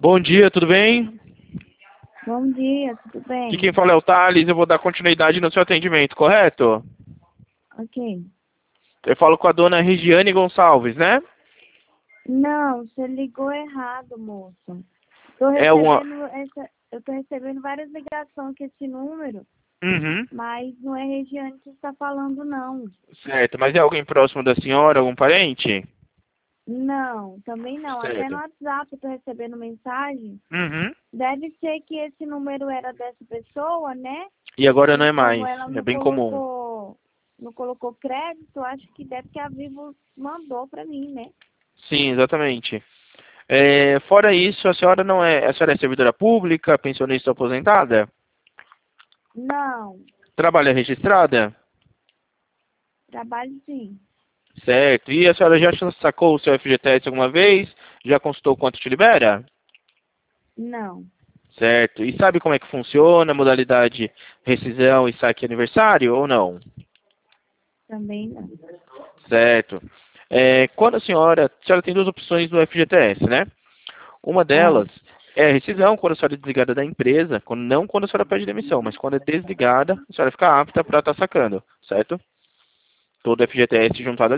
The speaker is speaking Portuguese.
Bom dia, tudo bem? Bom dia, tudo bem? Aqui quem fala é o Thales, eu vou dar continuidade no seu atendimento, correto? Ok. Eu falo com a dona Regiane Gonçalves, né? Não, você ligou errado, moço. Tô É uma... recebendo eu tô recebendo várias ligações com esse número, Uhum, mas não é Regiane que está falando, não. certo, mas é alguém próximo da senhora, algum parente? Não, também não. Até no Certo. WhatsApp eu tô recebendo mensagem. Uhum. Deve ser que esse número era dessa pessoa, né? E agora não E é como mais, ela é bem comum. não colocou crédito, acho que deve que a Vivo mandou para mim, né? Sim, exatamente. Fora isso, a senhora é servidora pública, pensionista ou aposentada? Não, Trabalha registrada? trabalho sim. Certo. E a senhora já sacou o seu FGTS alguma vez? Já consultou quanto te libera? Não, Certo. E sabe como é que funciona a modalidade rescisão e saque aniversário ou não? também não. Certo. Quando a senhora tem duas opções do FGTS, né? Uma Ah. delas é a rescisão, quando a senhora é desligada da empresa, não quando a senhora pede demissão, mas quando é desligada, a senhora fica apta para estar sacando, certo? Todo FGTS juntado